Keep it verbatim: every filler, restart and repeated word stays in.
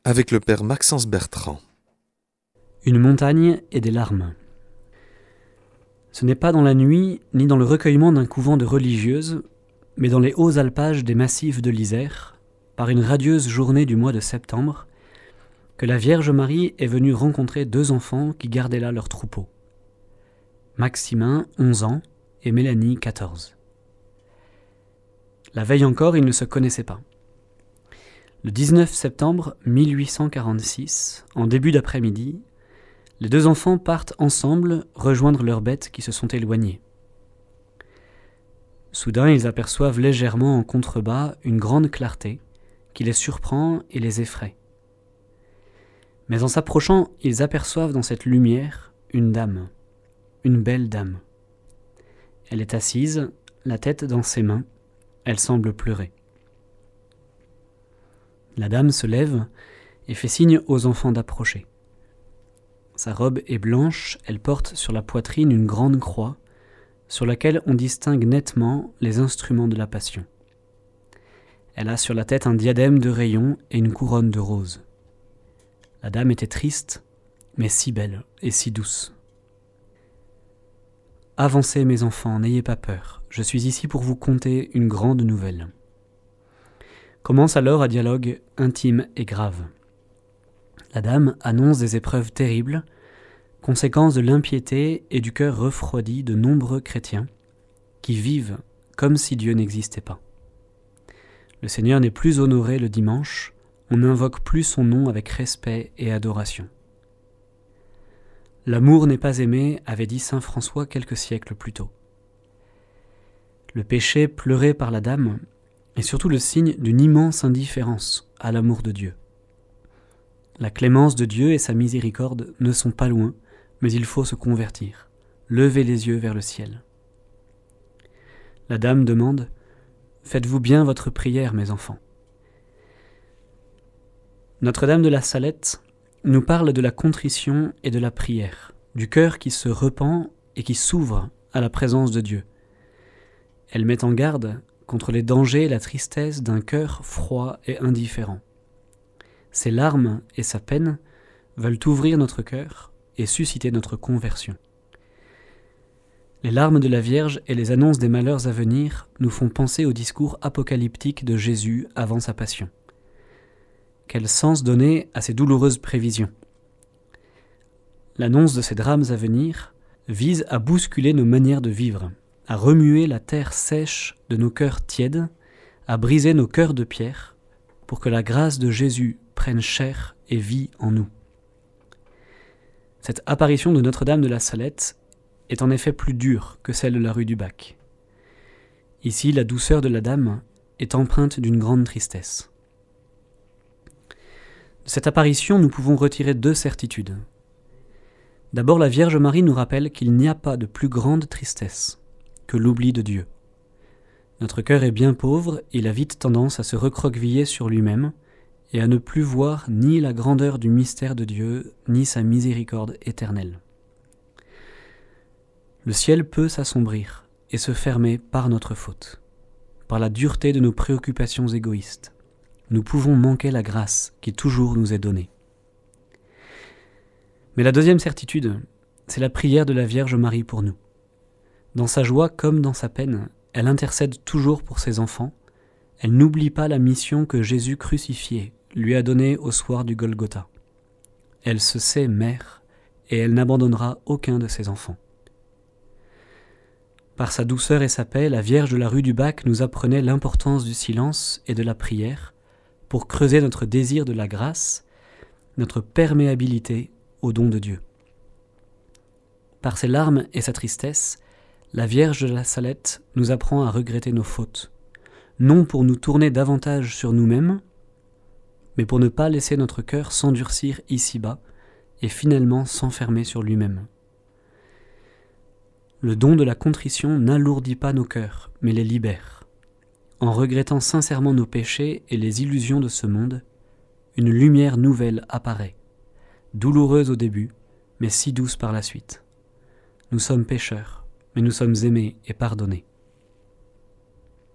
avec le père Maxence Bertrand. Une montagne et des larmes. Ce n'est pas dans la nuit, ni dans le recueillement d'un couvent de religieuses, mais dans les hauts alpages des massifs de l'Isère, par une radieuse journée du mois de septembre, que la Vierge Marie est venue rencontrer deux enfants qui gardaient là leur troupeau. Maximin, onze ans, et Mélanie, quatorze. La veille encore, ils ne se connaissaient pas. Le dix-neuf septembre mille huit cent quarante-six, en début d'après-midi, les deux enfants partent ensemble rejoindre leurs bêtes qui se sont éloignées. Soudain, ils aperçoivent légèrement en contrebas une grande clarté qui les surprend et les effraie. Mais en s'approchant, ils aperçoivent dans cette lumière une dame, une belle dame. Elle est assise, la tête dans ses mains, elle semble pleurer. La dame se lève et fait signe aux enfants d'approcher. Sa robe est blanche, elle porte sur la poitrine une grande croix, sur laquelle on distingue nettement les instruments de la Passion. Elle a sur la tête un diadème de rayons et une couronne de roses. La dame était triste, mais si belle et si douce. « Avancez, mes enfants, n'ayez pas peur, je suis ici pour vous conter une grande nouvelle. » Commence alors un dialogue intime et grave. La dame annonce des épreuves terribles, conséquences de l'impiété et du cœur refroidi de nombreux chrétiens qui vivent comme si Dieu n'existait pas. Le Seigneur n'est plus honoré le dimanche, on n'invoque plus son nom avec respect et adoration. L'amour n'est pas aimé, avait dit saint François quelques siècles plus tôt. Le péché pleuré par la dame est surtout le signe d'une immense indifférence à l'amour de Dieu. La clémence de Dieu et sa miséricorde ne sont pas loin, mais il faut se convertir, lever les yeux vers le ciel. La dame demande « Faites-vous bien votre prière, mes enfants ?» Notre-Dame de la Salette nous parle de la contrition et de la prière, du cœur qui se repent et qui s'ouvre à la présence de Dieu. Elle met en garde contre les dangers et la tristesse d'un cœur froid et indifférent. Ses larmes et sa peine veulent ouvrir notre cœur et susciter notre conversion. Les larmes de la Vierge et les annonces des malheurs à venir nous font penser au discours apocalyptique de Jésus avant sa passion. Quel sens donner à ces douloureuses prévisions ? L'annonce de ces drames à venir vise à bousculer nos manières de vivre, à remuer la terre sèche de nos cœurs tièdes, à briser nos cœurs de pierre, pour que la grâce de Jésus prenne chair et vie en nous. Cette apparition de Notre-Dame de la Salette est en effet plus dure que celle de la rue du Bac. Ici, la douceur de la dame est empreinte d'une grande tristesse. De cette apparition, nous pouvons retirer deux certitudes. D'abord, la Vierge Marie nous rappelle qu'il n'y a pas de plus grande tristesse que l'oubli de Dieu. Notre cœur est bien pauvre, il a vite tendance à se recroqueviller sur lui-même et à ne plus voir ni la grandeur du mystère de Dieu, ni sa miséricorde éternelle. Le ciel peut s'assombrir et se fermer par notre faute, par la dureté de nos préoccupations égoïstes. Nous pouvons manquer la grâce qui toujours nous est donnée. Mais la deuxième certitude, c'est la prière de la Vierge Marie pour nous. Dans sa joie comme dans sa peine, elle intercède toujours pour ses enfants. Elle n'oublie pas la mission que Jésus crucifié lui a donnée au soir du Golgotha. Elle se sait mère et elle n'abandonnera aucun de ses enfants. Par sa douceur et sa paix, la Vierge de la rue du Bac nous apprenait l'importance du silence et de la prière pour creuser notre désir de la grâce, notre perméabilité au don de Dieu. Par ses larmes et sa tristesse, la Vierge de la Salette nous apprend à regretter nos fautes, non pour nous tourner davantage sur nous-mêmes, mais pour ne pas laisser notre cœur s'endurcir ici-bas et finalement s'enfermer sur lui-même. Le don de la contrition n'alourdit pas nos cœurs, mais les libère. En regrettant sincèrement nos péchés et les illusions de ce monde, une lumière nouvelle apparaît, douloureuse au début, mais si douce par la suite. Nous sommes pécheurs, mais nous sommes aimés et pardonnés.